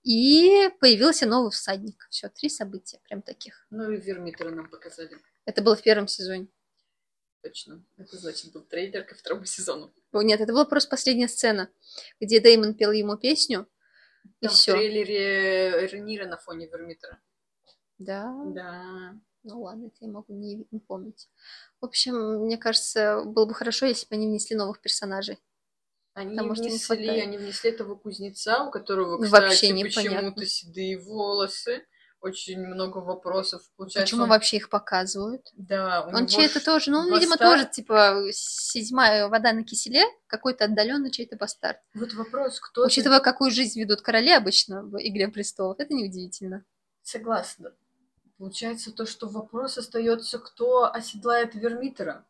И появился новый всадник. Все, 3 события, прям таких. Ну и Вермитера нам показали. Это было в 1 сезоне. Точно. Это значит, был трейлер ко 2 сезону. Нет, это была просто последняя сцена, где Дэймон пел ему песню, и все. В трейлере Рейнира на фоне Вермитера. Да? Да. Ну ладно, это я могу не помнить. В общем, мне кажется, было бы хорошо, если бы они внесли новых персонажей. Они внесли этого кузнеца, у которого, кстати, почему-то седые волосы. Очень много вопросов. Получается, почему вообще их показывают? Да, он чей-то тоже, он, видимо, тоже, типа, 7-я вода на киселе, какой-то отдаленный чей-то бастард. Вот вопрос, кто... Учитывая, какую жизнь ведут короли обычно в «Игре престолов», это неудивительно. Согласна. Получается то, что вопрос остается, кто оседлает Вермитера.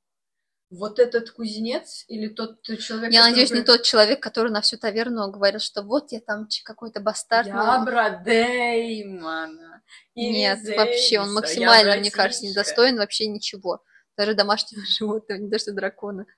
Вот этот кузнец или тот человек, я надеюсь, не тот человек, который на всю таверну говорил, что вот я там какой-то бастард. Я брат Дэймона. Нет, вообще, он максимально, мне кажется, недостоин вообще ничего. Даже домашнего животного, не то что дракона.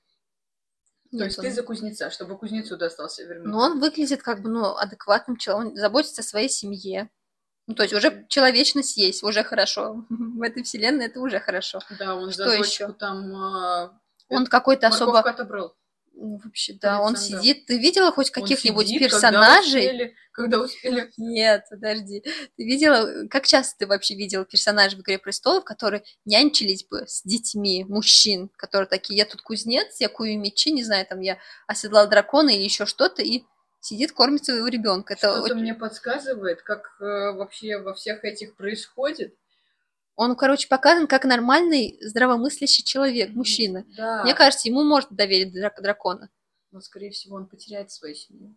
То есть ты за кузнеца, чтобы кузнецу достался Вермитер. Ну, он выглядит как бы, адекватным человеком, он заботится о своей семье. Ну, то есть уже человечность есть, уже хорошо. В этой вселенной это уже хорошо. Да, он за дочку там... Он какой-то особо... отобрал. Ну, вообще, да, он сидит. Ты видела хоть каких-нибудь персонажей? Когда успели? Нет, подожди. Ты видела, как часто ты вообще видела персонажей в «Игре престолов», которые нянчились бы с детьми мужчин, которые такие, я тут кузнец, я кую мечи, не знаю, там я оседлал дракона или еще что-то, и сидит, кормит своего ребенка. Что-то мне подсказывает, как вообще во всех этих происходит. Он, показан как нормальный, здравомыслящий человек, мужчина. Да. Мне кажется, ему можно доверить дракона. Но, скорее всего, он потеряет свою семью.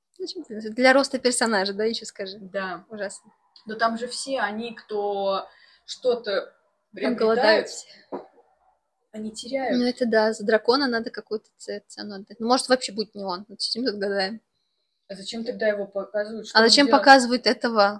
Для роста персонажа, да, еще скажи. Да. Ужасно. Но там же все они, кто что-то приобретает, голодают все. Они теряют. Ну, это да, за дракона надо какую-то цену отдать. Ну, может, вообще будет не он. Вот с этим тут гадаем. А зачем тогда его показывают? Что зачем показывают этого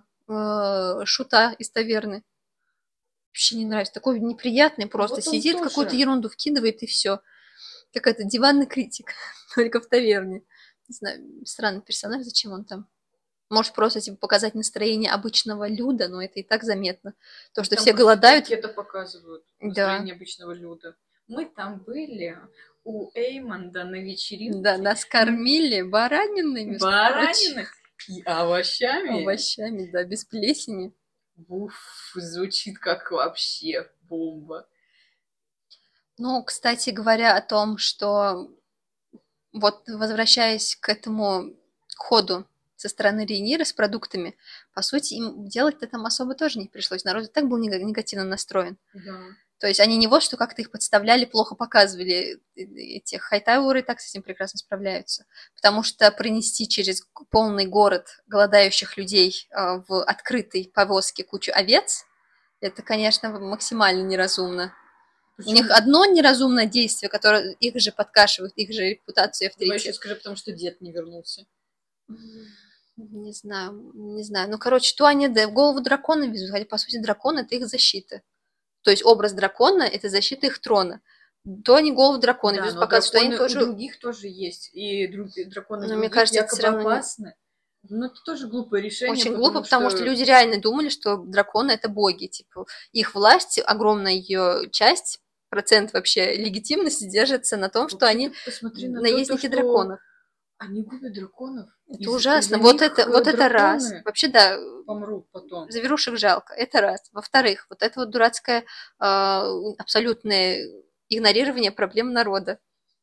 шута из таверны? Вообще не нравится. Такой неприятный просто. Вот сидит, какую-то ерунду вкидывает, и все. Какая-то диванный критик. Только в таверне. Не знаю, странный персонаж, зачем он там? Может, просто показать настроение обычного люда, но это и так заметно. То, что там все голодают. Это показывают. Настроение обычного люда. Мы там были у Эймонда на вечеринке. Да, нас кормили баранинами. Баранины и овощами. Овощами, да, без плесени. Уф, звучит как вообще бомба. Ну, кстати говоря, о том, что вот возвращаясь к этому ходу со стороны Рейнира с продуктами, по сути, им делать-то там особо тоже не пришлось. Народ и так был негативно настроен. Да. То есть они не вот что как-то их подставляли, плохо показывали. Эти хайтауры так с этим прекрасно справляются. Потому что пронести через полный город голодающих людей в открытой повозке кучу овец, это, конечно, максимально неразумно. Почему? У них одно неразумное действие, которое их же подкашивает, их же репутацию и авторитет. Давай еще скажи, потому что дед не вернулся. Не знаю. Ну, короче, то они в голову дракона везут, хотя, по сути, дракон — это их защита. То есть образ дракона — это защита их трона. То они голову дракона везут, показывают, что они тоже... У других тоже есть, и другие драконы мне кажется, якобы это опасны. Но это тоже глупое решение. Очень глупо, потому что люди реально думали, что драконы — это боги. Типа, их власть, огромная ее часть, процент вообще легитимности держится на том, что они наездники драконов. Они губят драконов. Это ужасно. Вот это раз. Вообще, да. Помрут потом. Зверушек жалко. Это раз. Во-вторых, вот это вот дурацкое абсолютное игнорирование проблем народа.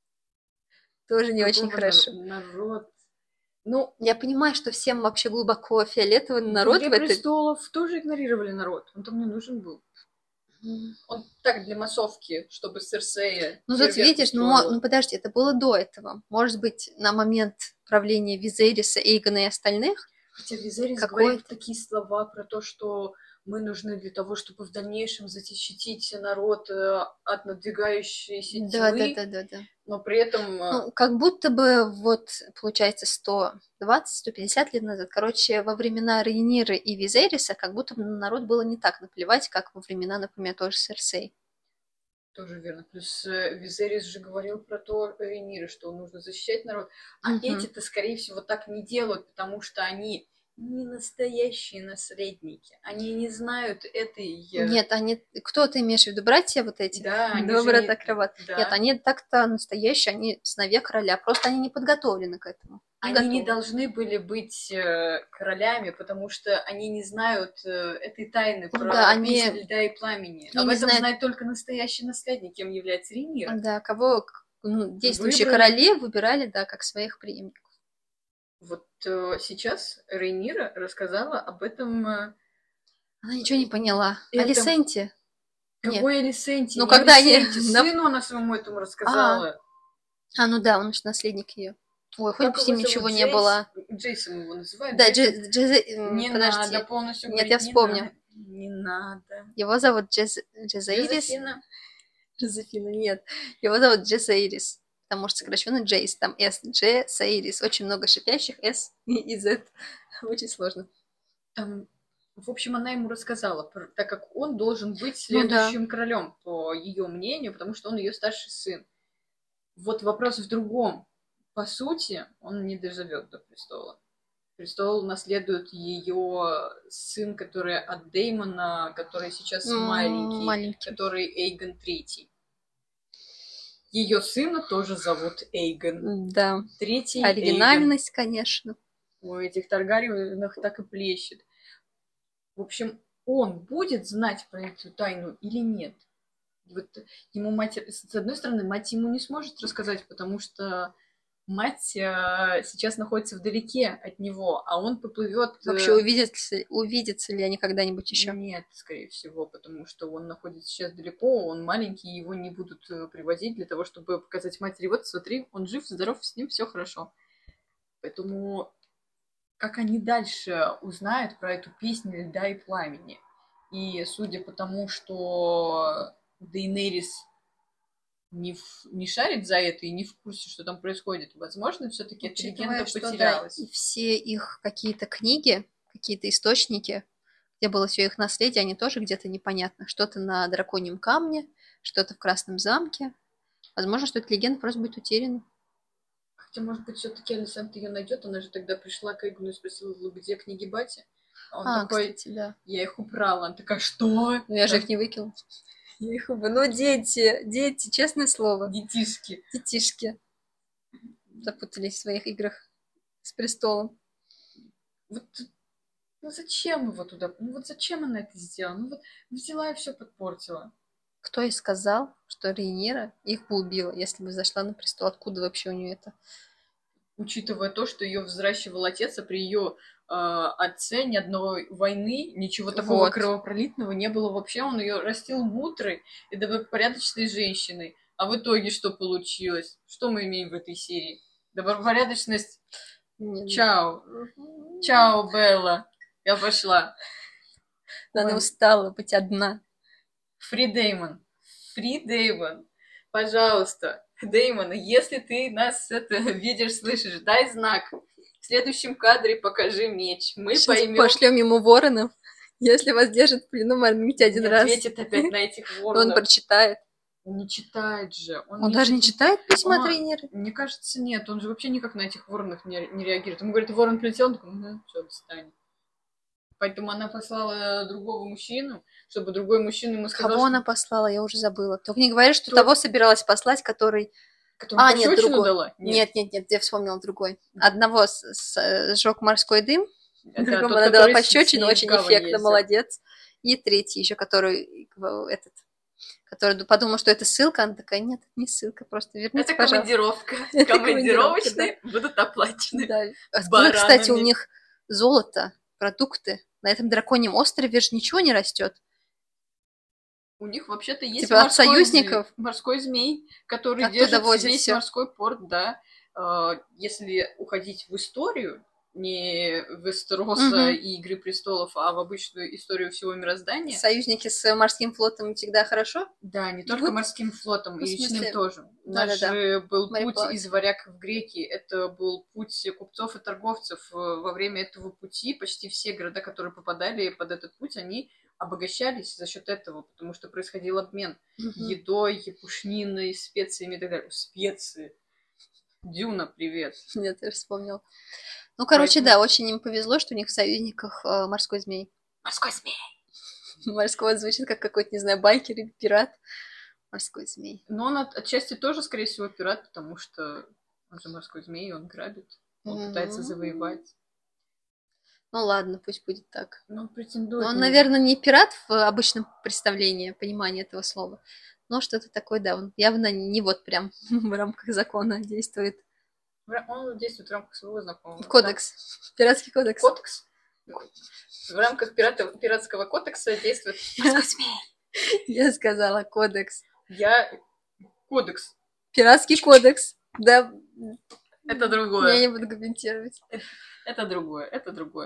Тоже не очень хорошо. Народ. Ну, я понимаю, что всем вообще глубоко фиолетовый народ в «Игре престолов» тоже игнорировали народ. Он там не нужен был. Он так для массовки, чтобы Серсея... Ну, тут видишь, ну подожди, это было до этого. Может быть, на момент правления Визериса, Эйгона и остальных. Хотя Визерис говорит такие слова про то, что мы нужны для того, чтобы в дальнейшем защитить народ от надвигающейся тьмы. Да. Но при этом... Ну, как будто бы, вот, получается, 120-150 лет назад, короче, во времена Рейниры и Визериса, как будто бы на народ было не так наплевать, как во времена, например, тоже Серсей. Тоже верно. Плюс Визерис же говорил про то, Рейниры, что нужно защищать народ. А эти-то, скорее всего, так не делают, потому что они не настоящие наследники. Они не знают этой... Нет, они... Кто ты имеешь в виду? Братья вот эти? Да, они Два брата-акробат. Да. Нет, они так-то настоящие, они сыновья короля. Просто они не подготовлены к этому. Они не должны были быть королями, потому что они не знают этой тайны про песнь льда и пламени. Об этом знают только настоящий наследник, кем является Рейнира. Да, кого действующие короли выбирали, да, как своих преемников. Вот сейчас Рейнира рассказала об этом... Она ничего не поняла. Алисенте? Какой Алисенте? Ну, когда они... Сыну она своему этому рассказала. Ну да, он же наследник ее. Ой, хоть бы с ним ничего не было. Джейсон его называют. Да, Не подожди. надо полностью Нет, я вспомню. Не надо. Его зовут Джезаирис. Жозефина, нет. Его зовут Джезаирис. Потому что сокращенно Джейс. Там S, J, Саирис. Очень много шипящих S и Z. Очень сложно. В общем, она ему рассказала, так как он должен быть следующим королем, по ее мнению, потому что он ее старший сын. Вот вопрос в другом. По сути, он не доживет до престола. Престол наследует ее сын, который от Деймона, который сейчас маленький, который Эйгон III. Ее сына тоже зовут Эйгон. Да. Третий оригинальность, Эйгон. Конечно. У этих Таргариенов так и плещет. В общем, он будет знать про эту тайну или нет? Вот ему мать, с одной стороны, мать ему не сможет рассказать, потому что мать сейчас находится вдалеке от него, а он поплывет. Вообще увидятся ли они когда-нибудь еще? Нет, скорее всего, потому что он находится сейчас далеко, он маленький, его не будут привозить для того, чтобы показать матери: вот смотри, он жив, здоров, с ним все хорошо. Поэтому как они дальше узнают про эту песню льда и пламени? И судя по тому, что Дейнерис не шарит за это и не в курсе, что там происходит, возможно, все-таки эта легенда потерялась. Да, и все их какие-то книги, какие-то источники, где было все их наследие, они тоже где-то непонятно. Что-то на драконьем камне, что-то в Красном замке. Возможно, что эта легенда просто будет утеряна. Хотя, может быть, все-таки Алисанта ее найдет. Она же тогда пришла к Эйгону и спросила: где книги бати? Он такой: кстати, да. Я их убрала. Она такая: что? Ну, я же их не выкинула. Я их убрала. Ну, дети, честное слово. Детишки. Запутались в своих играх с престолом. Вот, ну зачем его туда? Ну вот зачем она это сделала? Ну вот взяла и все подпортила. Кто и сказал, что Рейнира их бы убила, если бы зашла на престол? Откуда вообще у нее это? Учитывая то, что ее взращивал отец, а при ее отце ни одной войны, ничего такого кровопролитного не было вообще. Он ее растил мудрой и добропорядочной женщиной. А в итоге что получилось? Что мы имеем в этой серии? Добропорядочность? Чао. Чао, Белла. Я пошла. Она устала быть одна. Фри Деймон. Пожалуйста, Деймон, если ты нас видишь, слышишь, дай знак. В следующем кадре покажи меч. Мы поймем. Пошлем ему воронов. Если вас держит в плену, моргните один раз. Он ответит опять на этих воронов. Он прочитает. Он не читает же. Он даже не читает письма от Рейниры? Мне кажется, нет. Он же вообще никак на этих воронов не реагирует. Ему говорит: ворон прилетел, он такой: все, достань. Поэтому она послала другого мужчину, чтобы другой мужчина ему сказал... Кого она послала? Я уже забыла. Только не говори, что того собиралась послать, который... нет, другой. Дала? Нет, я вспомнила другой. Одного сжег морской дым, другому она дала пощечину, очень эффектно, молодец. И третий еще, который подумал, что это ссылка, она такая: нет, не ссылка, просто верните, пожалуйста. Это командировка. Командировочные будут оплачены. Да. Откуда, кстати, у них золото, продукты? На этом драконьем острове же ничего не растет. У них вообще-то есть типа от союзников? Морской змей, который держит весь морской порт, да. Если уходить в историю, не в Вестероса и Игры престолов, а в обычную историю всего мироздания. Союзники с морским флотом всегда хорошо? Да, не только морским флотом, и личным тоже. У нас же был путь из варяг в греки, это был путь купцов и торговцев. Во время этого пути почти все города, которые попадали под этот путь, они обогащались за счет этого, потому что происходил обмен едой, пушниной, специями и так далее. Специи. Дюна, привет. Я тоже вспомнил. Ну, короче, да, очень им повезло, что у них в союзниках морской змей. Морской змей! Морской звучит как какой-то, не знаю, байкер или пират. Морской змей. Но он отчасти тоже, скорее всего, пират, потому что он же морской змей, он грабит. Он пытается завоевать. Ну ладно, пусть будет так. Но он претендует. Он, наверное, не пират в обычном представлении, понимании этого слова. Но что-то такое, да, он явно не вот прям в рамках закона действует. Он действует в рамках своего знакомого. Кодекс. Да? Пиратский кодекс. Кодекс? В рамках пиратского кодекса действует морской змей. Я сказала кодекс. Кодекс. Пиратский кодекс. Да. Это другое. Я не буду комментировать. Это другое.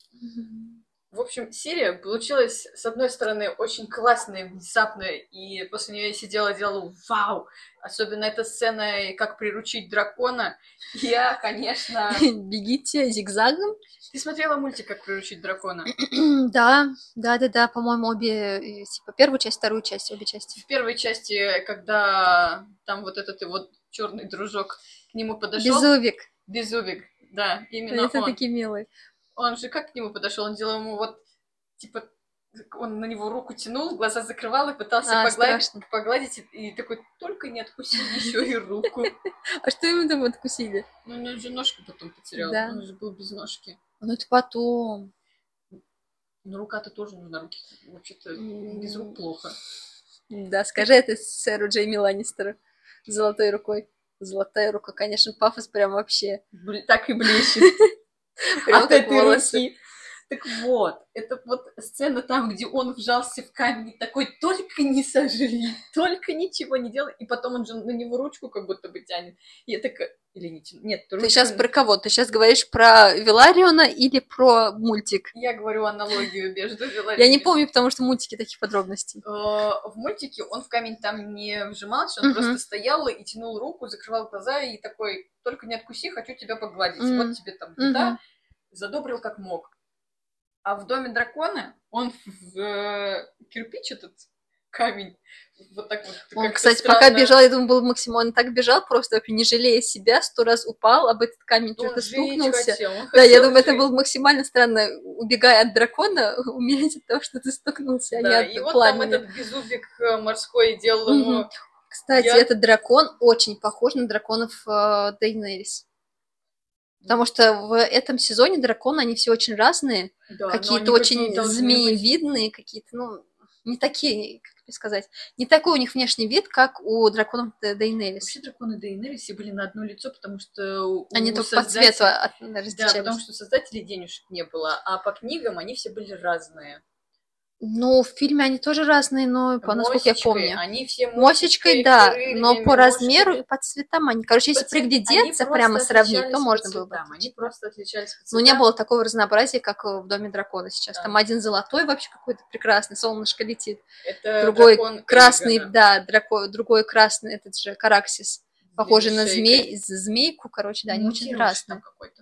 В общем, серия получилась, с одной стороны, очень классная, внезапная, и после нее я сидела и делала вау! Особенно эта сцена, как приручить дракона. Я, конечно... Бегите зигзагом. Ты смотрела мультик «Как приручить дракона»? Да, по-моему, обе, типа, первую часть, вторую часть, обе части. В первой части, когда там вот этот его черный дружок к нему подошел. Беззубик, да, именно это он. Это такие милые. Он же как к нему подошел? Он делал ему вот, типа, он на него руку тянул, глаза закрывал и пытался погладить, и такой, только не откуси еще и руку. А что ему там откусили? Ну, он же ножку потом потерял, он же был без ножки. Ну, это потом. Ну, рука-то тоже нужна, руки вообще-то без рук плохо. Да, скажи это сэру Джейми Ланнистеру с золотой рукой. Золотая рука, конечно, пафос прям вообще. Так и блещет. От этой руки. Так вот, это вот сцена там, где он вжался в камень и такой, только не сожри, только ничего не делай. И потом он же на него ручку как будто бы тянет. И я такая, или не тяну. Нет, ты сейчас про кого? Ты сейчас говоришь про Вилариона или про мультик? Я говорю аналогию между Виларионом. Я не помню, потому что в мультике таких подробностей. В мультике он в камень там не вжимался, он просто стоял и тянул руку, закрывал глаза и такой, только не откуси, хочу тебя погладить. Вот тебе там еда. Задобрил как мог. А в Доме дракона он в кирпич этот камень вот так вот. Он, кстати, пока бежал, я думаю, был максимально так бежал, просто не жалея себя, 100 раз упал, об этот камень что-то стукнулся. Да, я думаю, это было максимально странно, убегая от дракона, умереть от того, что ты стукнулся, да, а не от и вот пламени. там этот беззубик морской делал ему... Кстати, этот дракон очень похож на драконов Дейенерис. Потому что в этом сезоне драконы, они все очень разные, да, какие-то очень змеевидные, какие-то, ну, не такие, как тебе сказать, не такой у них внешний вид, как у драконов Дейенерис. Вообще драконы Дейенерис все были на одно лицо, потому что они только по цвету различались. Да, потому что у создателей денежек не было, а по книгам они все были разные. Ну, в фильме они тоже разные, но насколько я помню. Они все мосечкой, да, но по размеру и по цветам они. Короче, если приглядеться, прямо сравнить, то можно было бы. Они просто отличались по цветам. Ну, не было такого разнообразия, как в Доме дракона сейчас. Да. Там один золотой вообще какой-то прекрасный, солнышко летит. Это другой красный, да, другой красный, этот же Караксис, похожий на змейку, короче, да, они очень разные.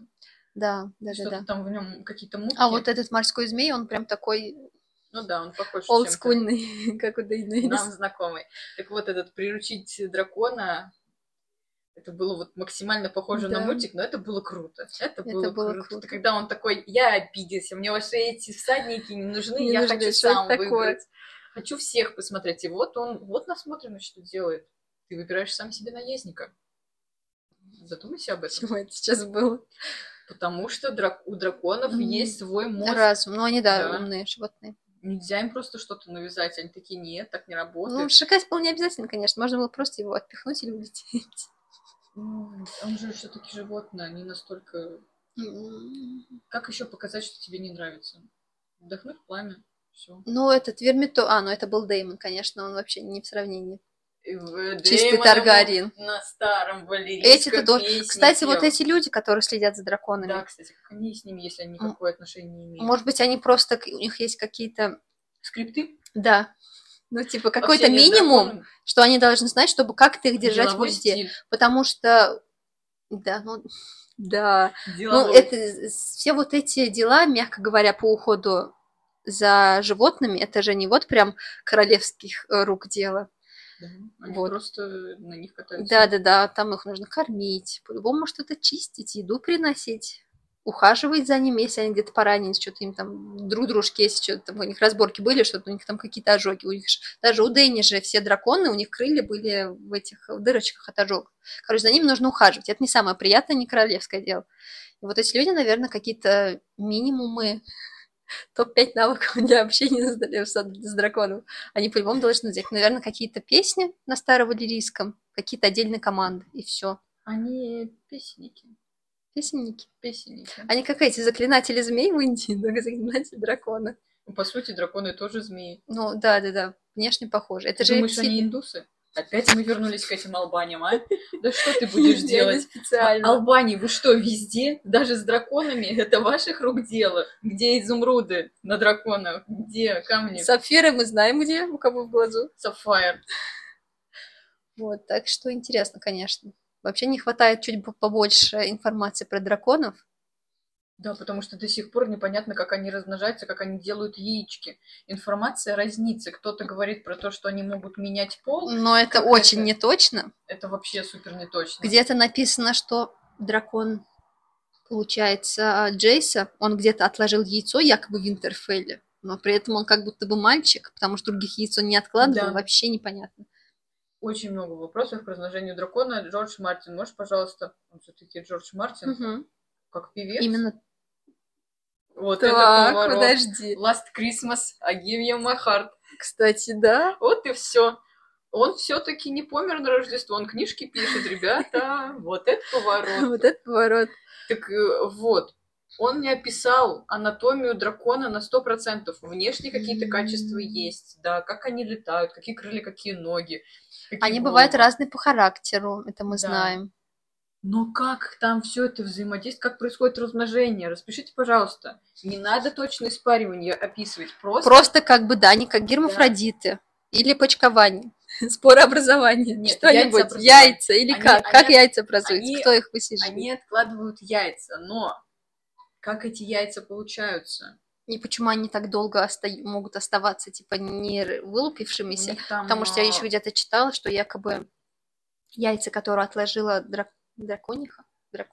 Да. Там в нем какие-то мутки. А вот этот морской змей, он прям такой... Ну да, он похож олдскульный, как у Дейенерис. Нам знакомый. Так вот, этот «Приручить дракона», это было вот максимально похоже на мультик, но это было круто. Это было круто. Когда он такой, я обиделся, мне ваши эти всадники не нужны, я хочу сам выбрать. Хочу всех посмотреть. И вот он, вот насмотренный, что делает. Ты выбираешь сам себе наездника. Задумайся об этом. Почему это сейчас было? Потому что у драконов есть свой мозг. Разум. Ну, они, да, умные животные. Нельзя им просто что-то навязать. Они такие, нет, так не работает. Ну, шагать было не обязательно, конечно. Можно было просто его отпихнуть или улететь. Он же все-таки животное, не настолько... Как еще показать, что тебе не нравится? Вдохнуть пламя, Все. Ну, этот Вермито... ну это был Деймон, конечно, он вообще не в сравнении. Чистый Таргариен. На старом валерийском Эти-то тоже. Кстати, вот эти люди, которые следят за драконами. Да, кстати, как они с ними, если они никакое отношение не имеют? Может быть, они просто... У них есть какие-то... Скрипты? Да. Ну, типа, какой-то минимум, что они должны знать, чтобы как-то их держать в узде. Потому что... Да, ну... Да. Ну, это... Все вот эти дела, мягко говоря, по уходу за животными, это же не вот прям королевских рук дело. Да, они просто на них катаются. Да, там их нужно кормить, по-любому что-то чистить, еду приносить, ухаживать за ними, если они где-то поранены, что-то им там, дружки, если что-то там, у них разборки были, что-то у них там какие-то ожоги. У них даже у Дэни же все драконы, у них крылья были в этих дырочках от ожогов. Короче, за ними нужно ухаживать. Это не самое приятное, не королевское дело. И вот эти люди, наверное, какие-то минимумы, топ-5 навыков для общения с драконом. Они по-любому должны взять, наверное, какие-то песни на старовалерийском, какие-то отдельные команды, и все. Они песенники. Песенники? Песенники. Они как эти заклинатели змей в Индии, только заклинатели дракона. По сути, драконы тоже змеи. Ну, да. Внешне похожи. Это ты же думаешь, они индусы? Опять мы вернулись к этим албаням, а? Да что ты будешь делать? Специально. Албании, вы что, везде? Даже с драконами? Это ваших рук дело. Где изумруды на драконах? Где камни? Сапфиры мы знаем где, у кого в глазу. Сапфайр. Вот, так что интересно, конечно. Вообще не хватает чуть побольше информации про драконов. Да, потому что до сих пор непонятно, как они размножаются, как они делают яички. Информация разнится. Кто-то говорит про то, что они могут менять пол. Но это очень неточно. Это вообще супер неточно. Где-то написано, что дракон, получается, Джейса, он где-то отложил яйцо якобы в Винтерфелле, но при этом он как будто бы мальчик, потому что других яиц он не откладывал, вообще непонятно. Очень много вопросов к размножению дракона. Джордж Мартин, можешь, пожалуйста, он все-таки Джордж Мартин, как певец. Именно. Вот так, это поворот. Подожди. Last Christmas, I give you my heart. Кстати, да. Вот и все. Он все-таки не помер на Рождество, он книжки пишет, ребята. Вот это поворот. Вот это поворот. Так вот, он мне описал анатомию дракона на 100%. Внешне какие-то качества есть, да, как они летают, какие крылья, какие ноги. Они бывают разные по характеру, это мы знаем. Но как там все это взаимодействует, как происходит размножение? Распишите, пожалуйста. Не надо точное спаривание описывать. Просто как бы, да, не как гермафродиты. Или почкование. Спорообразование. Нет, что-нибудь. Яйца или как? Как яйца образуются? Кто их высиживает? Они откладывают яйца, но как эти яйца получаются? И почему они так долго могут оставаться, типа, не вылупившимися? Потому что я еще где-то читала, что якобы яйца, которые отложила дракониха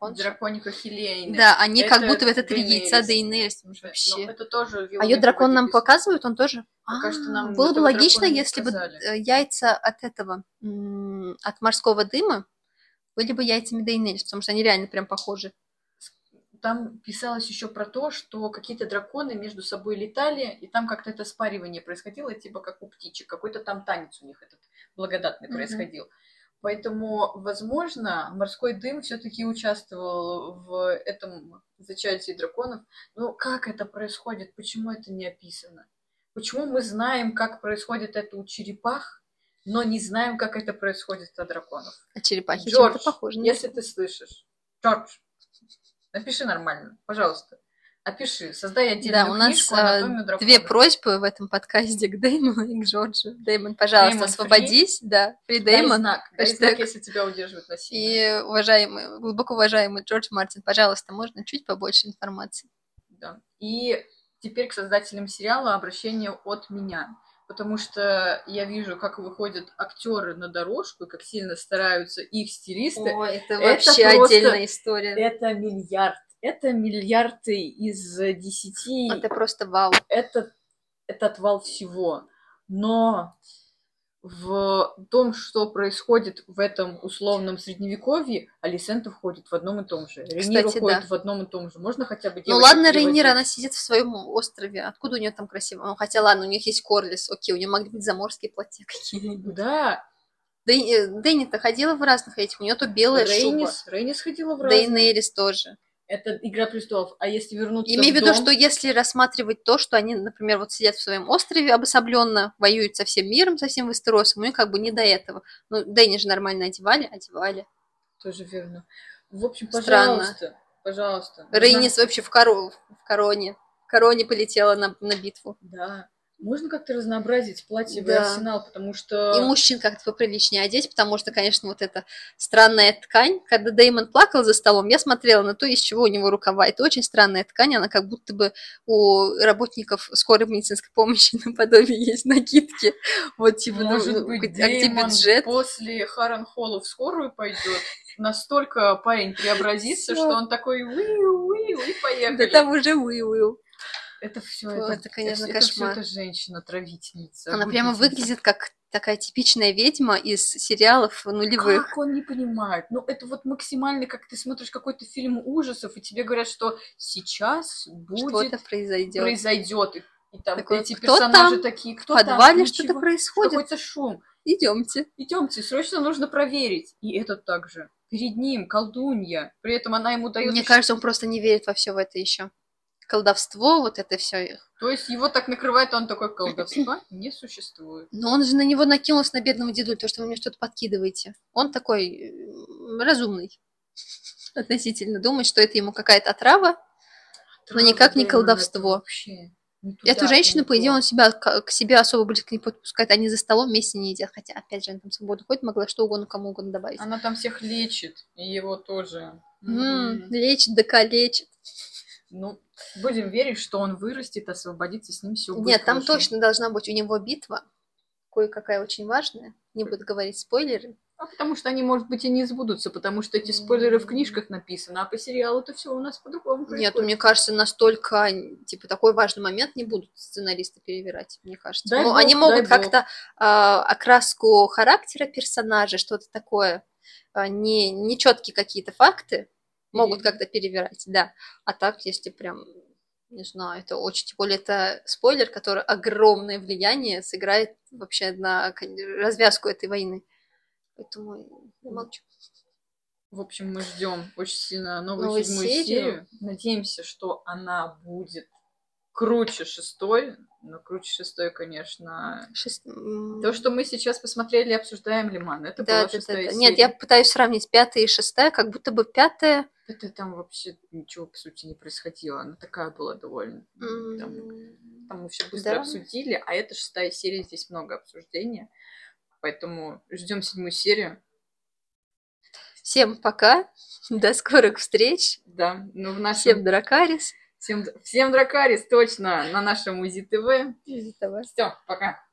Хелиэйна. Да, они как будто это 3 яйца Дейенерис вообще. Это тоже а ее дракон нам показывают, он тоже? Пока что нам было бы логично, если бы яйца от этого, от морского дыма были бы яйцами Дейенерис, потому что они реально прям похожи. Там писалось еще про то, что какие-то драконы между собой летали, и там как-то это спаривание происходило, типа как у птичек. Какой-то там танец у них этот благодатный происходил. Поэтому, возможно, морской дым все-таки участвовал в этом зачатии драконов. Но как это происходит? Почему это не описано? Почему мы знаем, как происходит это у черепах, но не знаем, как это происходит у драконов? А черепахи Джордж, чем-то похожи. Если ты слышишь, Джордж, напиши нормально, пожалуйста. Опиши, создай отдельную книжку «Анатомию дракона». 2 просьбы в этом подкасте к Дэймону и к Джорджу. Дэймон, пожалуйста, освободись. Да, фри Дэймон. Дай знак, если тебя удерживают насилие. И глубоко уважаемый Джордж Мартин, пожалуйста, можно чуть побольше информации. Да. И теперь к создателям сериала обращение от меня. Потому что я вижу, как выходят актеры на дорожку, как сильно стараются их стилисты. Ой, это вообще отдельная история. Это миллиард. Это миллиарды из 10. Это просто вау. Это отвал всего. Но в том, что происходит в этом условном средневековье, Алисента входит в одном и том же. Рейнира входит в одном и том же. Можно хотя бы Ну ладно, Рейнира, она сидит в своем острове. Откуда у нее там красиво? Ну, хотя ладно, у них есть Корлис. Окей, у нее могли быть заморские платья какие-нибудь. Да. Дэнни-то ходила в разных этих. У нее то белая шуба. Рейнис ходила в разных. Дейенерис тоже. Это «Игра престолов». А если вернуться Имею в виду, дом... что если рассматривать то, что они, например, вот сидят в своем острове обособленно, воюют со всем миром, со всем Вестеросом, у них как бы не до этого. Ну, Дэнни же нормально одевали. Тоже верно. В общем, Странно. Пожалуйста. Рейнис вообще в короне. В короне полетела на битву. Да. Можно как-то разнообразить платьевый арсенал, потому что... И мужчин как-то поприличнее одеть, потому что, конечно, вот эта странная ткань, когда Дэймон плакал за столом, я смотрела на то, из чего у него рукава. Это очень странная ткань, она как будто бы у работников скорой медицинской помощи наподобие есть накидки. Вот типа, может быть, где бюджет? После Харренхолла в скорую пойдет. Настолько парень преобразится, что он такой и поехали. Да там уже уи-уи. Это все, это, конечно, кошмар. Это женщина-травительница. Она прямо выглядит как такая типичная ведьма из сериалов нулевых. Как он не понимает? Ну, это вот максимально, как ты смотришь какой-то фильм ужасов, и тебе говорят, что сейчас будет... Что-то произойдет. И там такой, эти персонажи там? такие, кто в подвале там? что-то происходит. Какой-то шум. Идемте, срочно нужно проверить. И этот также. Перед ним колдунья. При этом она ему дает... Мне кажется, он просто не верит во все это еще. Колдовство, вот это все. То есть его так накрывает, он такой: колдовства не существует. Но он же на него накинулся, на бедного дедулю, то, что вы мне что-то подкидываете. Он такой разумный относительно. Думает, что это ему какая-то отрава, но никак не колдовство. Эту женщину, по идее, он к себе особо близко не подпускает. Они за столом вместе не едят. Хотя, опять же, она там свободу ходит, могла что угодно, кому угодно добавить. Она там всех лечит, и его тоже. Лечит, да калечит. Ну, будем верить, что он вырастет, освободится, с ним все будет. Нет, там точно должна быть у него битва, кое-какая очень важная. Не буду говорить спойлеры. Потому что они, может быть, и не сбудутся, потому что эти спойлеры в книжках написаны, а по сериалу это все у нас по-другому происходит. Нет, мне кажется, настолько, типа, такой важный момент не будут сценаристы перевирать, мне кажется. Они могут как-то окраску характера персонажа, что-то такое, нечеткие какие-то факты, могут как-то перевирать, да. А так, если прям, не знаю, это очень... Тем более, это спойлер, который огромное влияние сыграет вообще на развязку этой войны. Поэтому я молчу. В общем, мы ждем очень сильно новую 7-ю серию. Надеемся, что она будет круче 6-й. Но круче 6-й, конечно. То, что мы сейчас посмотрели и обсуждаем, Лиман, это была 6-я серия. Нет, я пытаюсь сравнить 5-я и 6-я, как будто бы 5-я... Это там вообще ничего, по сути, не происходило. Она такая была довольно... Там мы все быстро обсудили, а это 6-я серия, здесь много обсуждения. Поэтому ждем 7-ю серию. Всем пока. До скорых встреч. Да, ну в нашем... Всем дракарис. Всем дракарис, точно, на нашем УЗИ ТВ. Все, пока.